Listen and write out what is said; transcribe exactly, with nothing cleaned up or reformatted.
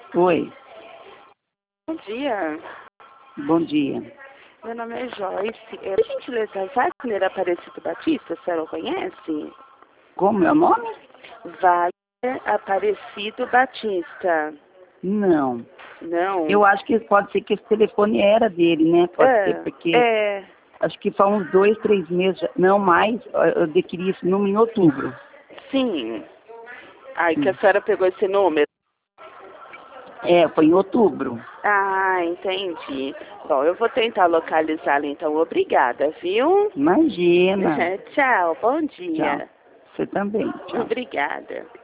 Oi, Bom dia, bom dia. meu nome é Joyce. É, por gentileza, Wagner Aparecido Batista, a senhora o conhece? Como é o nome? Wagner Aparecido Batista. Não. Não? Eu acho que pode ser que esse telefone era dele, né? Pode É, ser, porque é, acho que faz uns dois, três meses, já- não mais, eu adquiri esse número em outubro. sim. Ai, que a Hum. senhora pegou esse número. É, foi em outubro. Ah, entendi. Bom, eu vou tentar localizá-lo então. Obrigada, viu? Imagina. Tchau, bom Tchau. dia. Você também. Tchau. Obrigada.